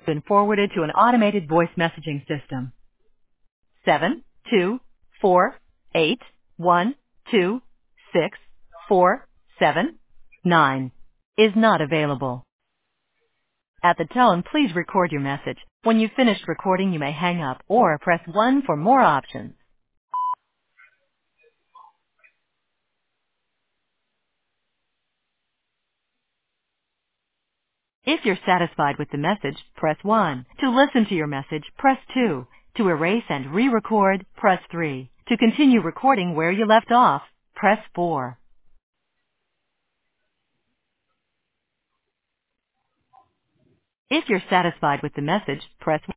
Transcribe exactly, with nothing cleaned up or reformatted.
Been forwarded to an automated voice messaging system. Seven two four eight one two six four seven nine is not available. At the tone, please record your message. When you've finished recording, you may hang up or press one for more options. If you're satisfied with the message, press one. To listen to your message, press two. To erase and re-record, press three. To continue recording where you left off, press four. If you're satisfied with the message, press one.